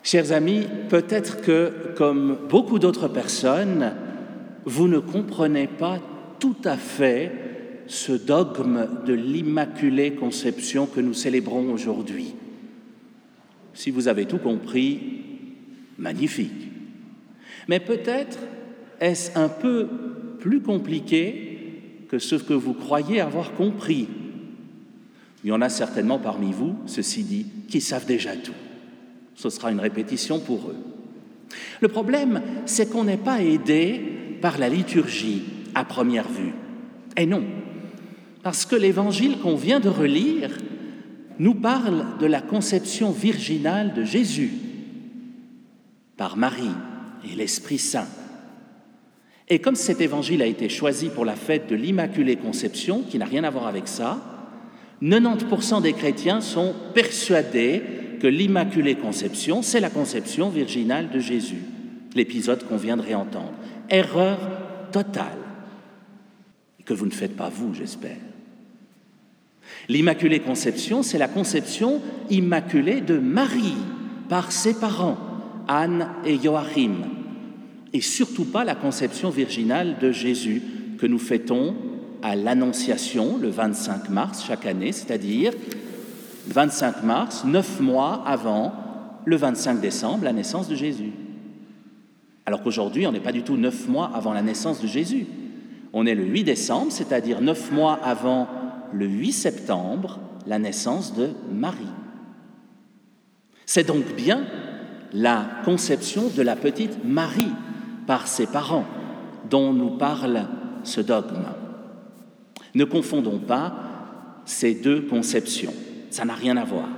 Chers amis, peut-être que, comme beaucoup d'autres personnes, vous ne comprenez pas tout à fait ce dogme de l'Immaculée Conception que nous célébrons aujourd'hui. Si vous avez tout compris, magnifique. Mais peut-être est-ce un peu plus compliqué que ce que vous croyez avoir compris. Il y en a certainement parmi vous, ceci dit, qui savent déjà tout. Ce sera une répétition pour eux. Le problème, c'est qu'on n'est pas aidé par la liturgie à première vue. Et non, parce que l'évangile qu'on vient de relire nous parle de la conception virginale de Jésus par Marie et l'Esprit Saint. Et comme cet évangile a été choisi pour la fête de l'Immaculée Conception, qui n'a rien à voir avec ça, 90% des chrétiens sont persuadés que l'Immaculée Conception, c'est la conception virginale de Jésus, l'épisode qu'on vient de réentendre. Erreur totale, que vous ne faites pas vous, j'espère. L'Immaculée Conception, c'est la conception immaculée de Marie par ses parents, Anne et Joachim, et surtout pas la conception virginale de Jésus que nous fêtons à l'Annonciation le 25 mars chaque année, c'est-à-dire 25 mars, 9 mois avant le 25 décembre, la naissance de Jésus. Alors qu'aujourd'hui, on n'est pas du tout 9 mois avant la naissance de Jésus. On est le 8 décembre, c'est-à-dire 9 mois avant le 8 septembre, la naissance de Marie. C'est donc bien la conception de la petite Marie par ses parents dont nous parle ce dogme. Ne confondons pas ces deux conceptions. Ça n'a rien à voir.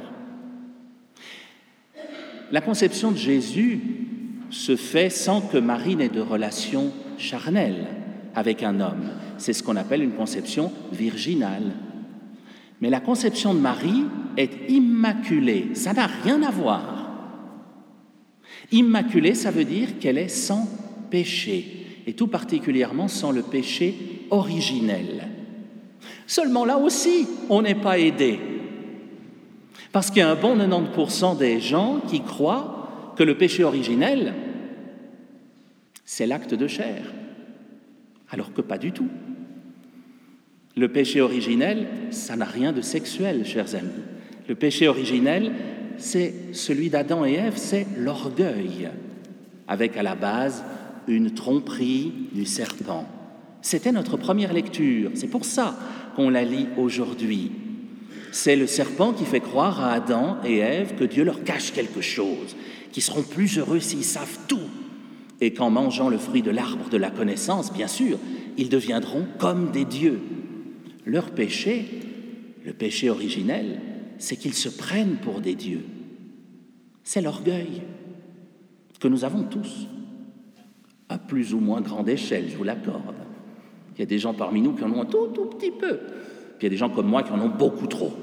La conception de Jésus se fait sans que Marie n'ait de relation charnelle avec un homme. C'est ce qu'on appelle une conception virginale. Mais la conception de Marie est immaculée. Ça n'a rien à voir. Immaculée, ça veut dire qu'elle est sans péché, et tout particulièrement sans le péché originel. Seulement là aussi, on n'est pas aidé. Parce qu'il y a un bon 90% des gens qui croient que le péché originel, c'est l'acte de chair, alors que pas du tout. Le péché originel, ça n'a rien de sexuel, chers amis. Le péché originel, c'est celui d'Adam et Ève, c'est l'orgueil, avec à la base une tromperie du serpent. C'était notre première lecture, c'est pour ça qu'on la lit aujourd'hui. C'est le serpent qui fait croire à Adam et Ève que Dieu leur cache quelque chose, qu'ils seront plus heureux s'ils savent tout, et qu'en mangeant le fruit de l'arbre de la connaissance, bien sûr, ils deviendront comme des dieux. Leur péché, le péché originel, c'est qu'ils se prennent pour des dieux. C'est l'orgueil que nous avons tous, à plus ou moins grande échelle, je vous l'accorde. Il y a des gens parmi nous qui en ont un tout petit peu. Puis il y a des gens comme moi qui en ont beaucoup trop.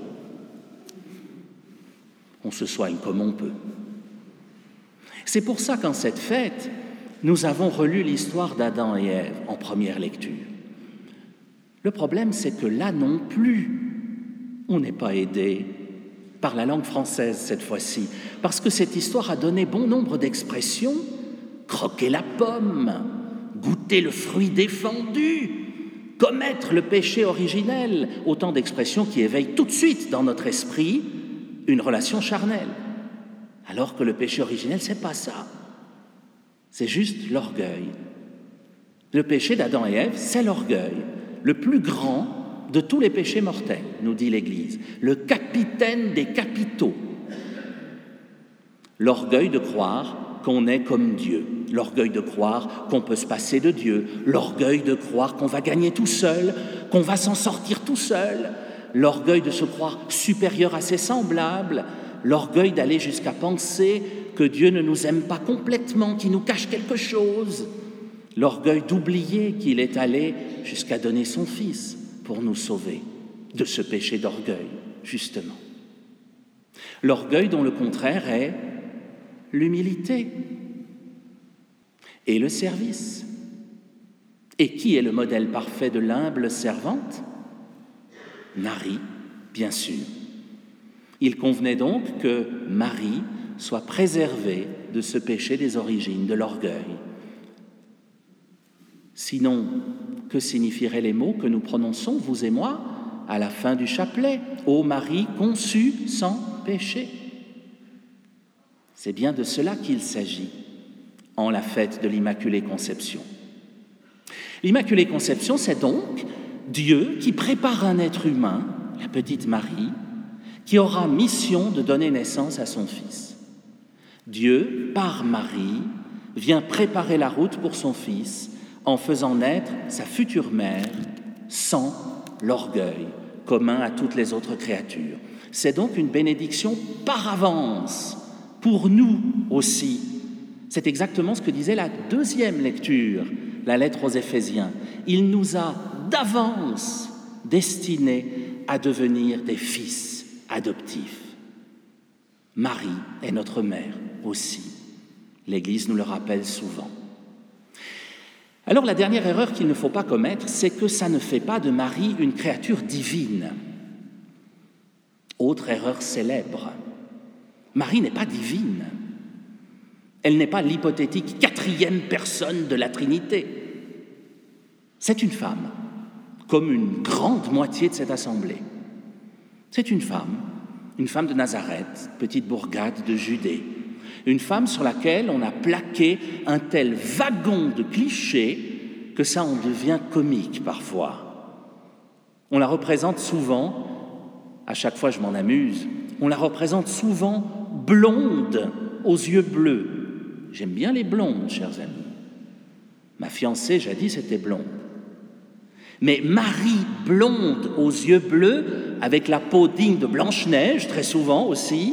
On se soigne comme on peut. C'est pour ça qu'en cette fête, nous avons relu l'histoire d'Adam et Ève en première lecture. Le problème, c'est que là non plus, on n'est pas aidé par la langue française cette fois-ci, parce que cette histoire a donné bon nombre d'expressions. Croquer la pomme, goûter le fruit défendu, commettre le péché originel, autant d'expressions qui éveillent tout de suite dans notre esprit une relation charnelle. Alors que le péché originel, c'est pas ça. C'est juste l'orgueil. Le péché d'Adam et Ève, c'est l'orgueil, le plus grand de tous les péchés mortels, nous dit l'Église, le capitaine des capitaux. L'orgueil de croire qu'on est comme Dieu, l'orgueil de croire qu'on peut se passer de Dieu, l'orgueil de croire qu'on va gagner tout seul, qu'on va s'en sortir tout seul, l'orgueil de se croire supérieur à ses semblables, l'orgueil d'aller jusqu'à penser que Dieu ne nous aime pas complètement, qu'il nous cache quelque chose, l'orgueil d'oublier qu'il est allé jusqu'à donner son Fils pour nous sauver de ce péché d'orgueil, justement. L'orgueil dont le contraire est l'humilité et le service. Et qui est le modèle parfait de l'humble servante ? Marie, bien sûr. Il convenait donc que Marie soit préservée de ce péché des origines, de l'orgueil. Sinon, que signifieraient les mots que nous prononçons, vous et moi, à la fin du chapelet, « Ô Marie conçue sans péché ». C'est bien de cela qu'il s'agit en la fête de l'Immaculée Conception. L'Immaculée Conception, c'est donc Dieu qui prépare un être humain, la petite Marie, qui aura mission de donner naissance à son Fils. Dieu, par Marie, vient préparer la route pour son Fils en faisant naître sa future mère sans l'orgueil commun à toutes les autres créatures. C'est donc une bénédiction par avance, pour nous aussi. C'est exactement ce que disait la deuxième lecture, la lettre aux Éphésiens. Il nous a d'avance destinés à devenir des fils adoptifs. Marie est notre mère aussi. L'Église nous le rappelle souvent. Alors la dernière erreur qu'il ne faut pas commettre, c'est que ça ne fait pas de Marie une créature divine. Autre erreur célèbre. Marie n'est pas divine. Elle n'est pas l'hypothétique quatrième personne de la Trinité. C'est une femme, comme une grande moitié de cette assemblée. C'est une femme de Nazareth, petite bourgade de Judée, une femme sur laquelle on a plaqué un tel wagon de clichés que ça en devient comique parfois. On la représente souvent, à chaque fois je m'en amuse, on la représente souvent blonde aux yeux bleus. J'aime bien les blondes, chers amis. Ma fiancée, jadis, était blonde. Mais Marie blonde aux yeux bleus, avec la peau digne de Blanche-Neige, très souvent aussi,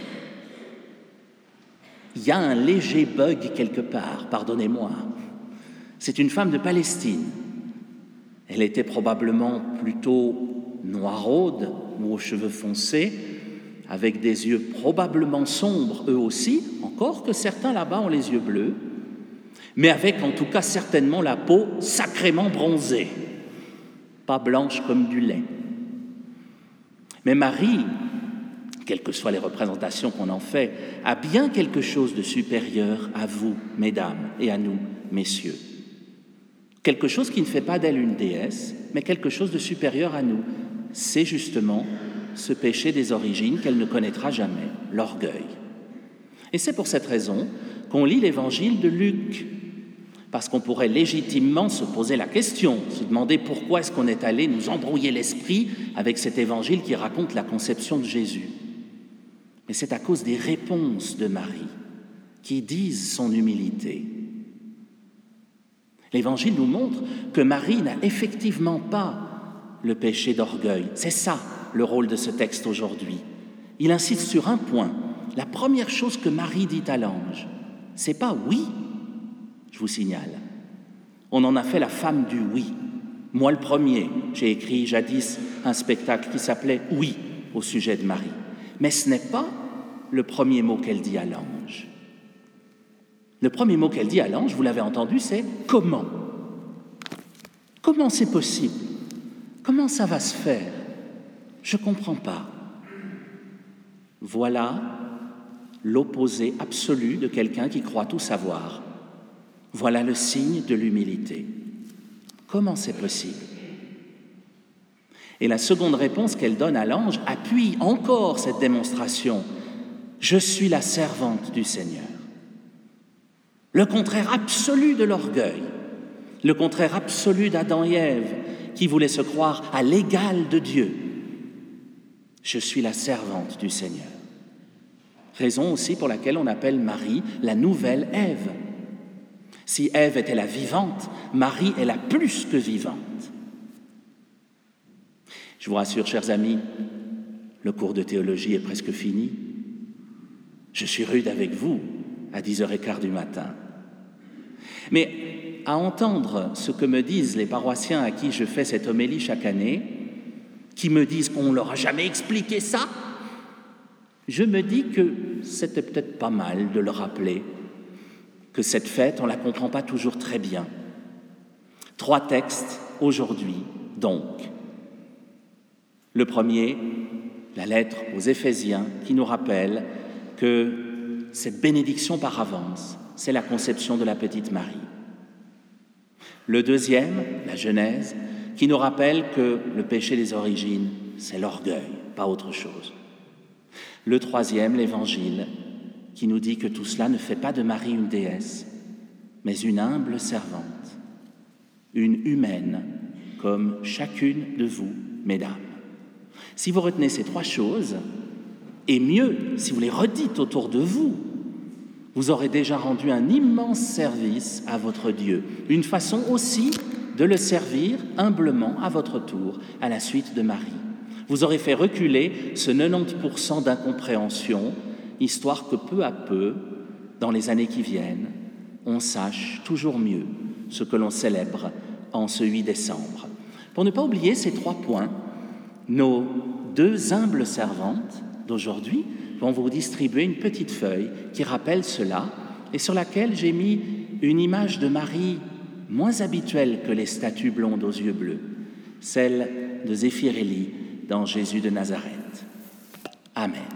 il y a un léger bug quelque part, pardonnez-moi. C'est une femme de Palestine. Elle était probablement plutôt noiraude ou aux cheveux foncés, avec des yeux probablement sombres eux aussi, encore que certains là-bas ont les yeux bleus, mais avec en tout cas certainement la peau sacrément bronzée, pas blanche comme du lait. Mais Marie, quelles que soient les représentations qu'on en fait, a bien quelque chose de supérieur à vous, mesdames, et à nous, messieurs. Quelque chose qui ne fait pas d'elle une déesse, mais quelque chose de supérieur à nous. C'est justement ce péché des origines qu'elle ne connaîtra jamais, l'orgueil. Et c'est pour cette raison qu'on lit l'évangile de Luc, parce qu'on pourrait légitimement se poser la question, se demander pourquoi est-ce qu'on est allé nous embrouiller l'esprit avec cet évangile qui raconte la conception de Jésus. Mais c'est à cause des réponses de Marie qui disent son humilité. L'évangile nous montre que Marie n'a effectivement pas le péché d'orgueil. C'est ça le rôle de ce texte aujourd'hui. Il insiste sur un point. La première chose que Marie dit à l'ange, c'est pas « oui », je vous signale. On en a fait la femme du « oui ». Moi le premier, j'ai écrit jadis un spectacle qui s'appelait « Oui » au sujet de Marie. Mais ce n'est pas le premier mot qu'elle dit à l'ange. Le premier mot qu'elle dit à l'ange, vous l'avez entendu, c'est « comment ». Comment c'est possible? Comment ça va se faire? Je ne comprends pas. Voilà l'opposé absolu de quelqu'un qui croit tout savoir. Voilà le signe de l'humilité. Comment c'est possible? Et la seconde réponse qu'elle donne à l'ange appuie encore cette démonstration. Je suis la servante du Seigneur. Le contraire absolu de l'orgueil, le contraire absolu d'Adam et Ève, qui voulaient se croire à l'égal de Dieu. Je suis la servante du Seigneur. Raison aussi pour laquelle on appelle Marie la nouvelle Ève. Si Ève était la vivante, Marie est la plus que vivante. Je vous rassure, chers amis, le cours de théologie est presque fini. Je suis rude avec vous à 10h15 du matin. Mais à entendre ce que me disent les paroissiens à qui je fais cette homélie chaque année, qui me disent qu'on ne leur a jamais expliqué ça, je me dis que c'était peut-être pas mal de leur rappeler que cette fête, on ne la comprend pas toujours très bien. 3 textes aujourd'hui, donc. Le premier, la lettre aux Éphésiens, qui nous rappelle que cette bénédiction par avance, c'est la conception de la petite Marie. Le deuxième, la Genèse, qui nous rappelle que le péché des origines, c'est l'orgueil, pas autre chose. Le troisième, l'Évangile, qui nous dit que tout cela ne fait pas de Marie une déesse, mais une humble servante, une humaine, comme chacune de vous, mesdames. Si vous retenez ces trois choses, et mieux, si vous les redites autour de vous, vous aurez déjà rendu un immense service à votre Dieu. Une façon aussi de le servir humblement à votre tour, à la suite de Marie. Vous aurez fait reculer ce 90% d'incompréhension, histoire que peu à peu, dans les années qui viennent, on sache toujours mieux ce que l'on célèbre en ce 8 décembre. Pour ne pas oublier ces 3 points, nos 2 humbles servantes d'aujourd'hui vont vous distribuer une petite feuille qui rappelle cela et sur laquelle j'ai mis une image de Marie moins habituelle que les statues blondes aux yeux bleus, celle de Zéphirelli dans Jésus de Nazareth. Amen.